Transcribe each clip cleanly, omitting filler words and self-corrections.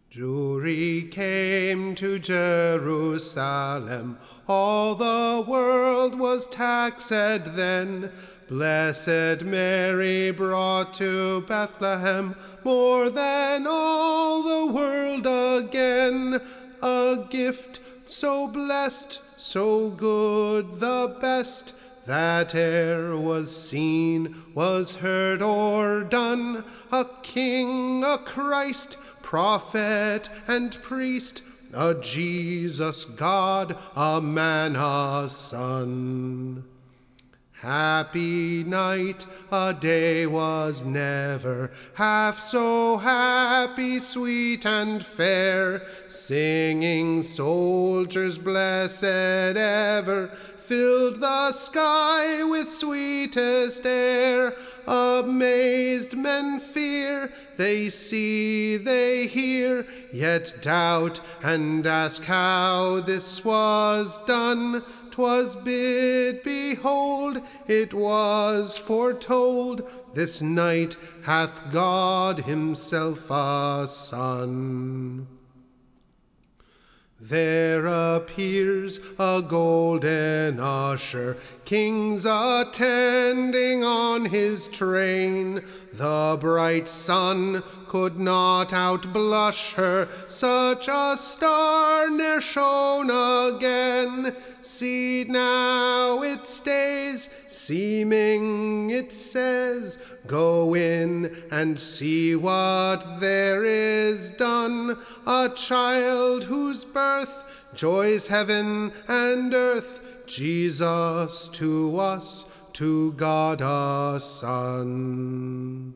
Jury came to Jerusalem, all the world was taxed then. Blessed Mary brought to Bethlehem more than all the world again. A gift so blessed, so good, the best that e'er was seen, was heard or done. A king, a Christ, prophet and priest, a Jesus God, a man, a son. Happy night, a day was never half so happy, sweet and fair. Singing soldiers blessed ever filled the sky with sweetest air. Amazed men fear, they see, they hear, yet doubt and ask how this was done. 'Twas bid, behold, it was foretold, this night hath God himself a son. There appears a golden usher, kings attending on his train. The bright sun could not outblush her, such a star ne'er shone again. See now it stays, seeming it says, go in and see what there is done. A child whose birth joys heaven and earth, Jesus to us, to God a Son.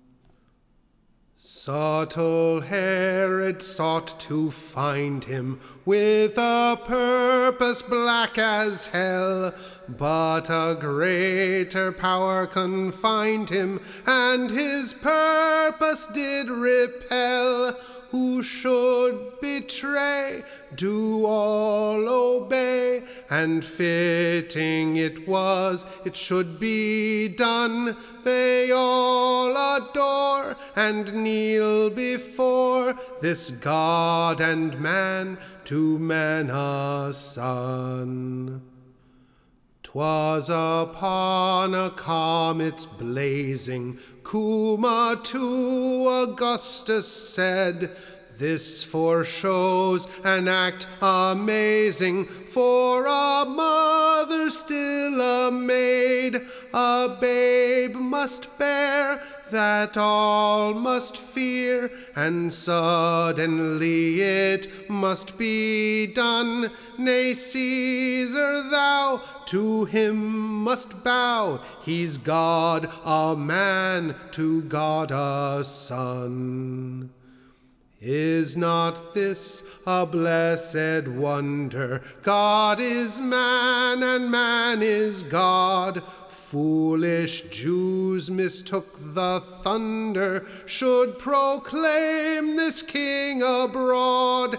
Subtle Herod sought to find him with a purpose black as hell, but a greater power confined him, and his purpose did repel. Who should betray, do all obey, and fitting it was it should be done. They all adore and kneel before this God and man, to man a son. 'Twas upon a comet's blazing, Cuma to Augustus said, this foreshows an act amazing, for a mother still a maid, a babe must bear, that all must fear, and suddenly it must be done. Nay, Caesar, thou to him must bow, he's God, a man, to God a son. Is not this a blessed wonder? God is man and man is God. Foolish Jews mistook the thunder, should proclaim this king abroad.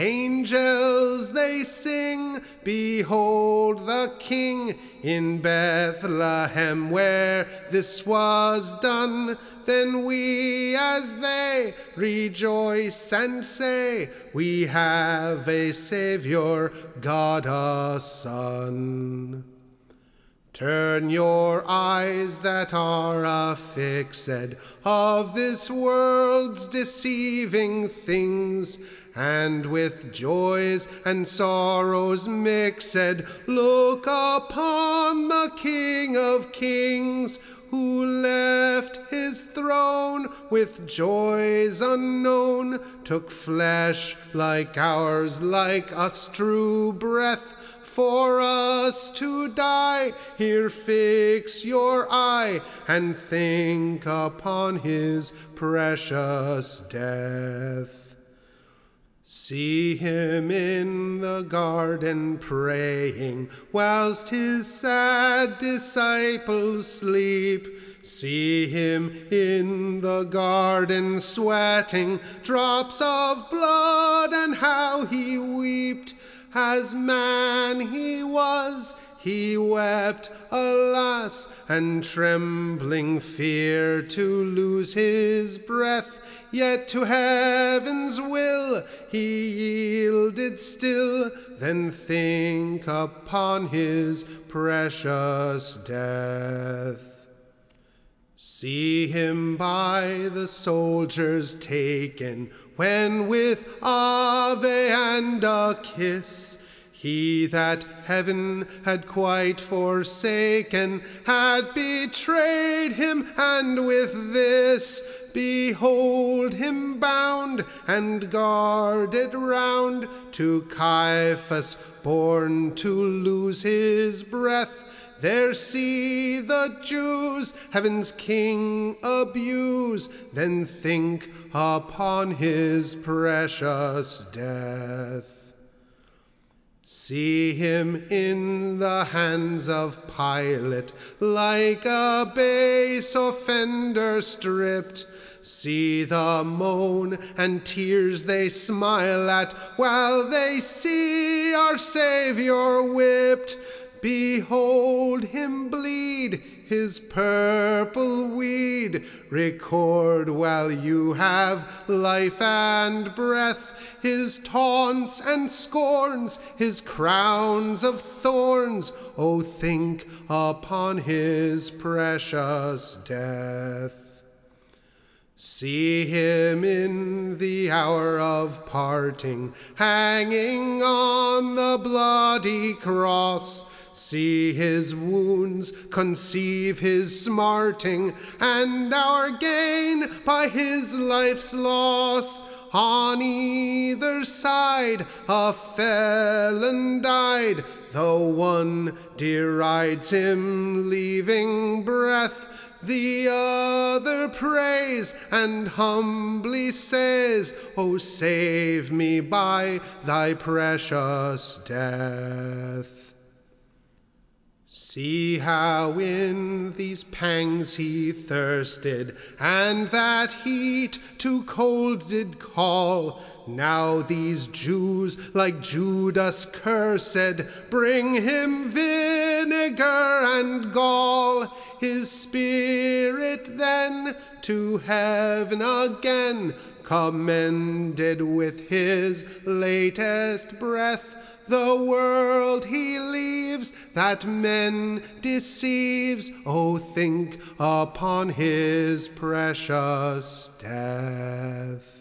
Angels they sing, behold the king in Bethlehem, where this was done. Then we as they rejoice and say, we have a Savior, God a Son. Turn your eyes that are affixed of this world's deceiving things, and with joys and sorrows mixed, look upon the King of Kings, who left his throne with joys unknown, took flesh like ours, like us drew breath, for us to die. Here fix your eye and think upon his precious death. See him in the garden praying, whilst his sad disciples sleep. See him in the garden sweating drops of blood, and how he wept. As man he was, he wept, alas, and trembling fear to lose his breath. Yet to heaven's will ill, he yielded still. Then think upon his precious death. See him by the soldiers taken, when with ave and a kiss he that heaven had quite forsaken had betrayed him, and with this behold him bound and guarded round to Caiaphas, born to lose his breath. There see the Jews heaven's King abuse, then think upon his precious death. See him in the hands of Pilate, like a base offender stripped. See the moan and tears they smile at, while they see our Savior whipped. Behold him bleed his purple weed. Record while you have life and breath his taunts and scorns, his crowns of thorns. Oh, think upon his precious death. See him in the hour of parting, hanging on the bloody cross. See his wounds, conceive his smarting, and our gain by his life's loss. On either side a felon died, though one derides him, leaving breath. The other prays and humbly says, "O save me by thy precious death." See how in these pangs he thirsted, and that heat to cold did call. Now these Jews, like Judas cursed, bring him vinegar and gall. His spirit then to heaven again commended with his latest breath. The world he leaves, that men deceives. Oh, think upon his precious death.